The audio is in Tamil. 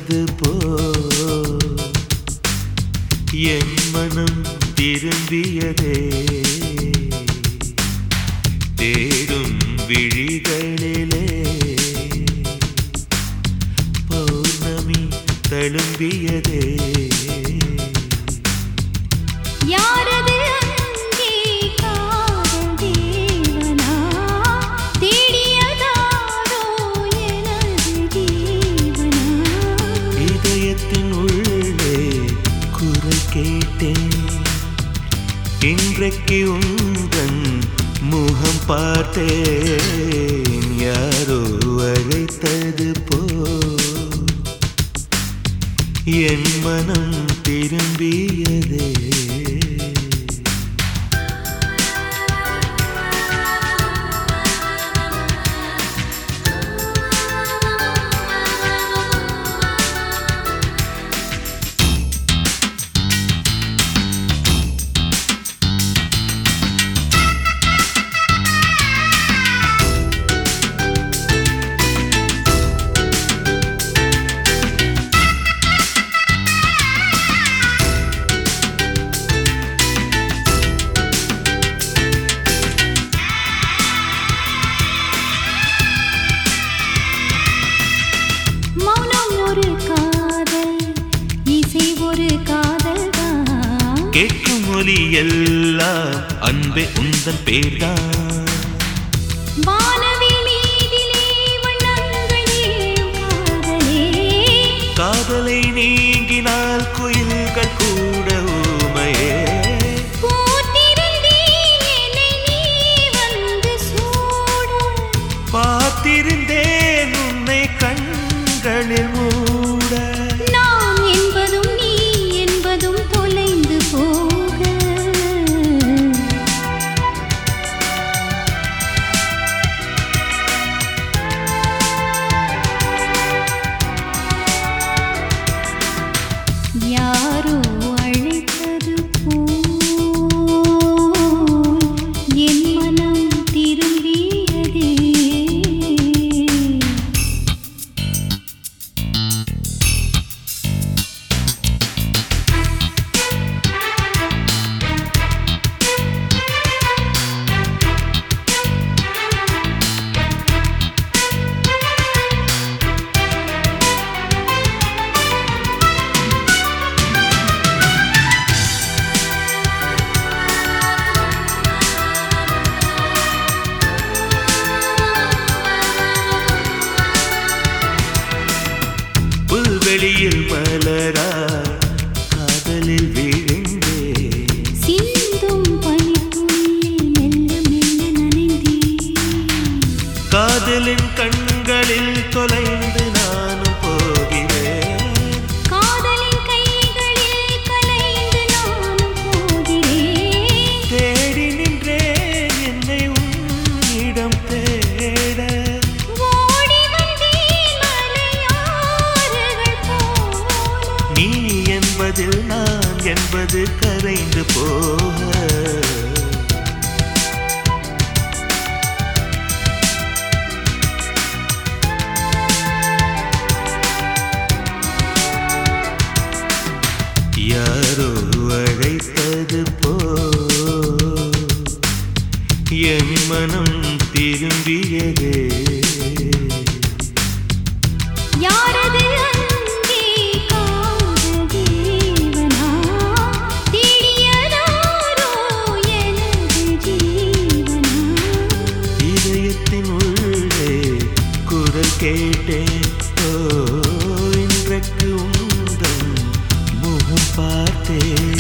அழைத்தது போ என் மனம் திரும்பியதே தேடும் விழிகளிலே பௌர்ணமி தழும்பியதே இன்றைக்கு உந்தன் முகம் பார்த்தேன் யாரோ அழைத்தது போ என் மனம் திரும்பியதே கேட்கும் ஒலி எல்லாம் அன்பே உந்தன் பேர்தான் காதலை நீங்கினால் குயில்கள் கூட ஊமையே பார்த்திருந்தேன் உன்னை கண்களில் மூட யாரோ அழைத்தது போல் என் மனம் திரும்பியதே வெளியில் மலரா காதலில் விழுந்தே சிந்தும் பனித்துளியில் மெல்ல மெல்ல நனைந்தே காதலின் கண்களில் தொலைந்து நானும் போகிறேன் காதலின் கைகளில் கலைந்து நானும் போகிறேன் தேடி நின்றேன் என்னை உன்னிடம் தேட நீ என்பதில் நான் என்பது கரைந்து போக யாரோ அழைத்தது போ என் மனம் திரும்பியதே யாரது கேட்டேன் ஓ இன்றைக்கு உந்தன் முகம் பார்த்தேன்